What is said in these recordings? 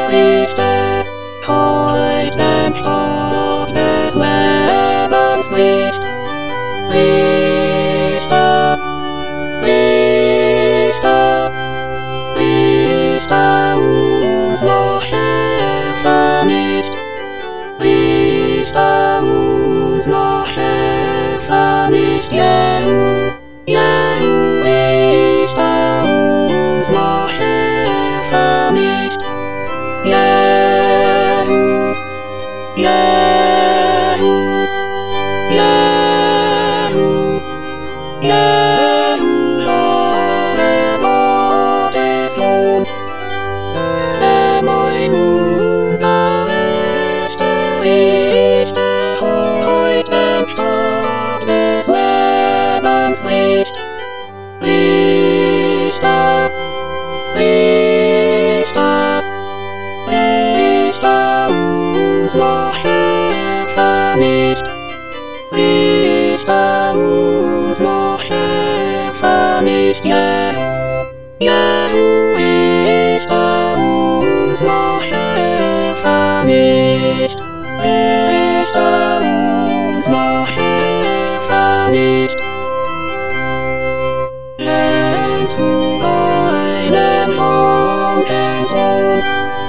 Lichte, heute Tag des Lebens Licht. Lichte, Lichte, Lichte unser Hilfe nicht. Lichte unser Hilfe nicht, Jehu, Jehu, Lichte unser Hilfe nicht. Jehu, Jehu, Jehu, Jehu, Lord Gottes Sohn, der mein ungerechte Lichte, heute Tag des Lebens Licht. Lichte, Lichte, Lichte unser Hilfe nicht. Lichte unser Hilfe nicht, Jehu, Jehu, Lichte unser Hilfe nicht. Lichte unser Hilfe nicht. Lenk zu deinem kranken Sohn,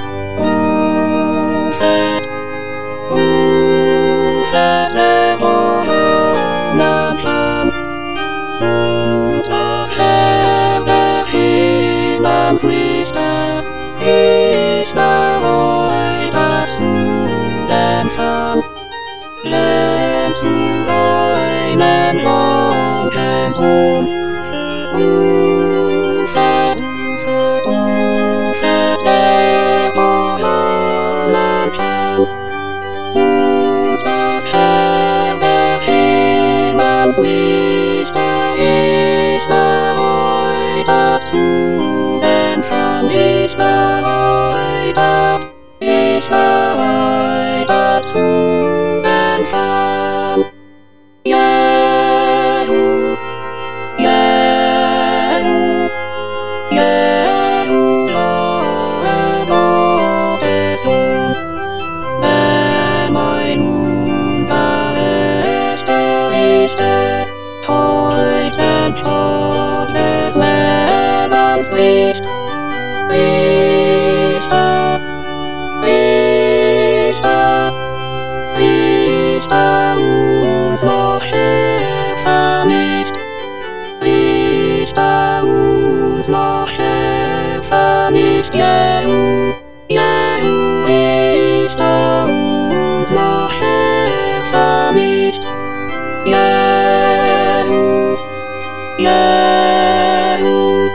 rufet verworrenen Plan, und das Heer der Himmelslichter, Lichte heute zu empfangen. Lenk zu deinem kranken Sohn, rufet verworrenen Plan, und das Heer der Himmelslichter, Lichte heute zu empfangen. Lichte heute zu empfangen. Jehu, Jehu, Jehu, Lord Gottes Sohn, der mein ungerechte Lichte, heute Tag des Lebens Licht. Lichte, Lichte, Lichte unser Hilfe nicht. Lichte unser Hilfe nicht, Jehu, Jehu, Lichte unser Hilfe nicht. Jehu, Jehu,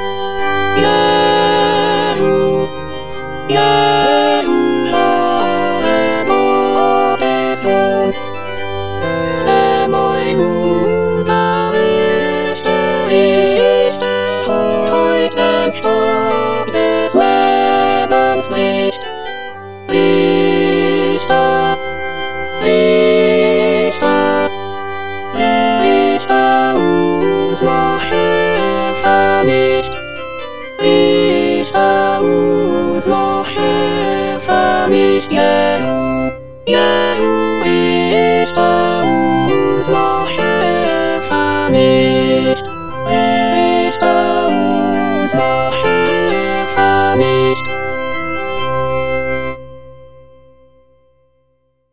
Jehu, Jehu, Lord Gottes Sohn, der mein ungerechte Lichte, heute Tag des Lebens Licht. Lichte, Lichte, Lichte unser Hilfe nicht. Lichte unser Hilfe nicht, Jehu, Jehu.